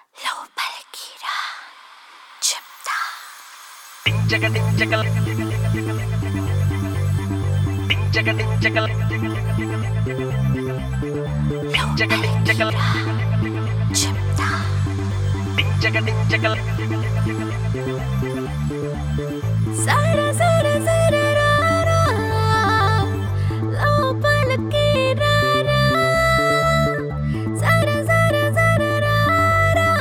లోపలికిరా చెప్తా డించక డించకల్ డించక డించకల్ డించక డించకల్ చెప్తా డించక డించకల్ సర సర సర రారా లోపలికి రారా సర సర సర రారా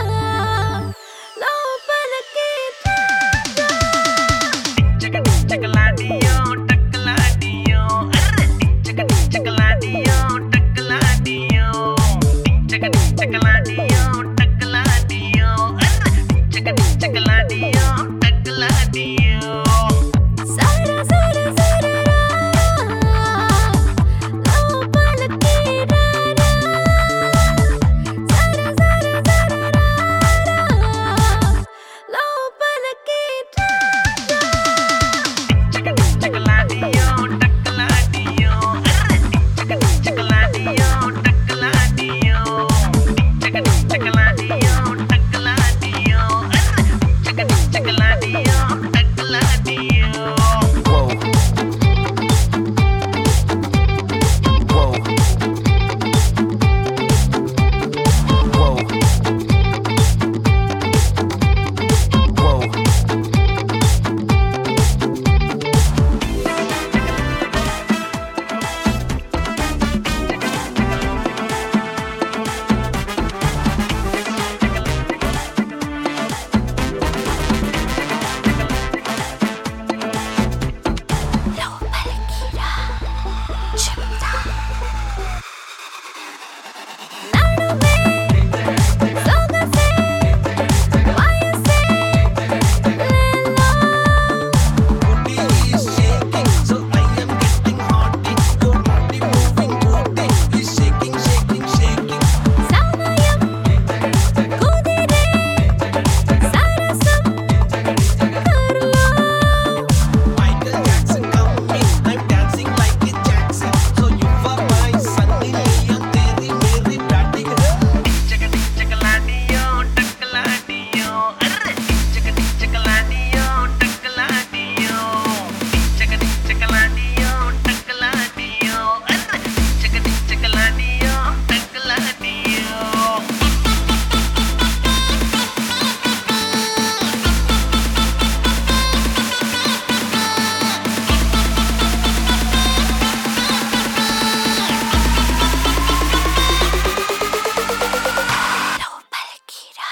లోపలికి రారా డించక డించకలాడియో టక్కలాడియో అర్రె డించక డించకలాడియో టక్కలాడియో డించక డించకలాడియో టక్కలాడియో అర్రె డించక డించకలాడియో టక్కలాడియో సర సర సర రారా లోపలికి రారా సర సర సర రారా లోపలికి రారా డించక డించకలాడియో టక్కలాడియో అర్రె డించక డించకలాడియో టక్కలాడియో డించక డించకలాడియో టక్కలాడియో అర్రె డించక డించకలాడియో టక్కలాడియో లోపలికిరా చెప్తా నడుమే సొగసే వయసే లేలో సమయం కుదిరే సరసం కర్లో డించక డించకలాడియో టక్కలాడియో అర్రె డించక డించకలాడియో టక్కలాడియో డించక డించకలాడియో టక్కలాడియో అర్రె డించక డించకలాడియో టక్కలాడియో లోపలికిరా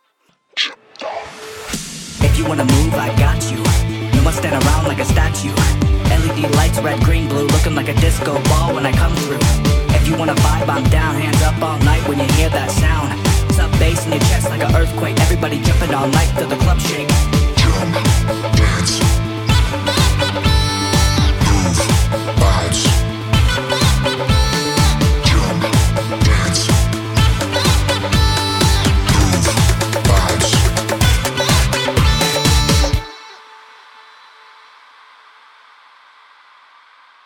If you wanna move, I got you. You must stand around like a statue. LED lights, red, green, blue, looking like a disco ball when I come through. If you wanna vibe, I'm down. Hands up all night when you hear that sound. Sub bass in your chest like an earthquake. Everybody jumping all night till the club shake.